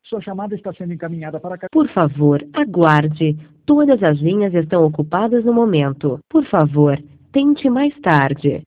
Sua chamada está sendo encaminhada para cá. Por favor, aguarde. Todas as linhas estão ocupadas no momento. Por favor, tente mais tarde.